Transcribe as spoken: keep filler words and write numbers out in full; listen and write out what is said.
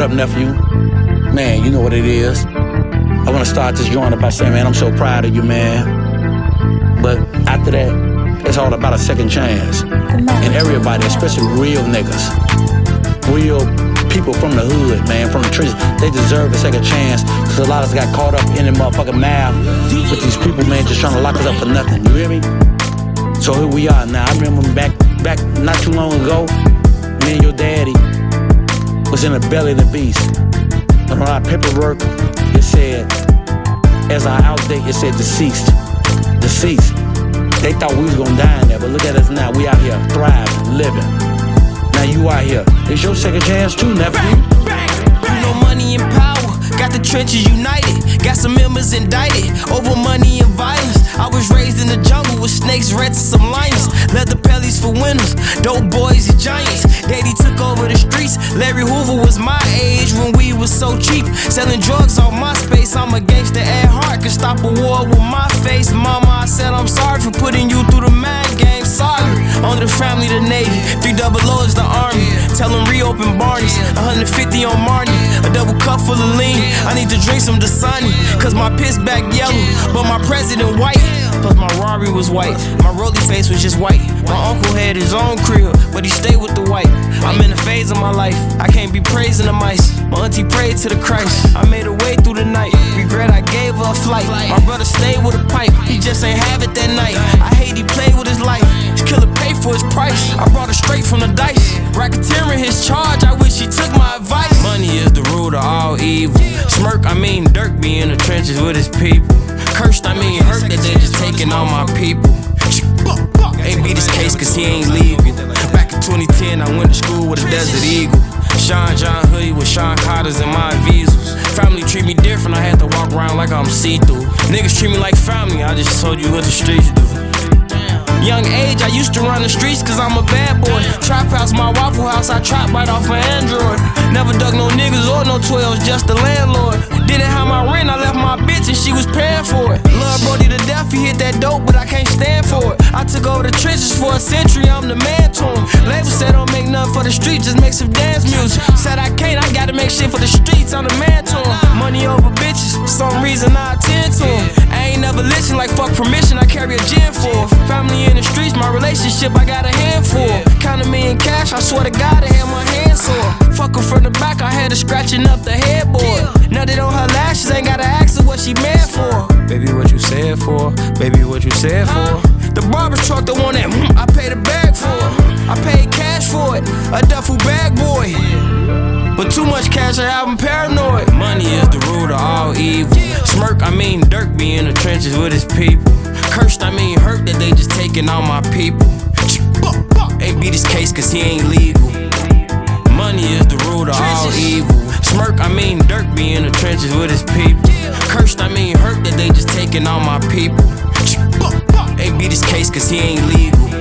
What up, nephew? Man, you know what it is. I want to start this joint up by saying, man, I'm so proud of you, man. But after that, it's all about a second chance. And everybody, especially real niggas, real people from the hood, man, from the trenches, they deserve a second chance. Cause a lot of us got caught up in the motherfucking mouth with these people, man, just trying to lock us up for nothing. You hear me? So here we are now. I remember back, back not too long ago, me and your daddy was in the belly of the beast. And on our paperwork, it said, as our out date, it said deceased. Deceased. They thought we was gonna die in there, but look at us now. We out here thriving, living. Now you out here. It's your second chance too, nephew. You know money and power, got the trenches united. Got some members indicted over money and violence. I was raised in the jungle with snakes, rats, and some lions. Leather pellies for winners, dope boys and giants. Daddy took over the streets. Larry Hoover was my age when we was so cheap. Selling drugs on my space. I'm a gangster at heart, could stop a war with my face. Mama, I said I'm sorry for putting you through the mad game. Sorry. Only the family, the Navy. Three double O is the Army. Tell them reopen Barney's. one hundred fifty on Marnie. A double cup full of lean. I need to drink some Dasani. Cause my piss back yellow, but my president white. Plus my Rari was white, my rolly face was just white. My uncle had his own crib, but he stayed with the white. I'm in a phase of my life, I can't be praising the mice. My auntie prayed to the Christ, I made her way through the night. Regret I gave her a flight, my brother stayed with a pipe. He just ain't have it that night, I hate he played with his life. His killer paid for his price, I brought it straight from the dice. Racketeering his charge, I wish he took my advice. Money is the root of all evil. Smirk, I mean Dirk be in the trenches with his people. Cursed, I mean hurt that they just taking all my people. Ain't be this case cause he ain't legal. Back in twenty ten I went to school with a Desert Eagle. Sean John hoodie with Sean Carter's and my Visas. Family treat me different, I had to walk around like I'm see-through. Niggas treat me like family, I just told you what the streets do. Young age, I used to run the streets cause I'm a bad boy. Trap house, my Waffle House, I trap right off my Android. Never dug no niggas or no twelves, just the landlord. Didn't have my rent, I left my bitch and she was paying for it. Love Brody to death, he hit that dope, but I can't stand for it. I took over the trenches for a century, I'm the man to him. Label said don't make nothing for the streets, just make some dance music. Said I can't, I gotta make shit for the streets, I'm the man to him. Money over bitches, for some reason I attend to him. I ain't never listen like fuck permission, I carry a gin for. Family in the streets, my relationship, I got a handful. Counting me in cash, I swear to God, I had my hands sore. Fuck her from the back, I had her scratching up the headboard. Now that on her lashes, ain't gotta ask her what she mad for. Baby, what you said for? Baby, what you said for? The barber's truck, the one that mm, I paid a bag for. I paid cash for it, a duffel bag boy. But too much cash, I have them paranoid. Money is the root of all evil. Smirk, I mean Dirk be in the trenches with his people. Cursed, I mean hurt that they just taking all my people. Ain't be this case cause he ain't legal. Money is the root of all evil. Smirk, I mean Dirk be in the trenches with his people. Cursed, I mean hurt that they just taking all my people. Ain't be this case cause he ain't legal.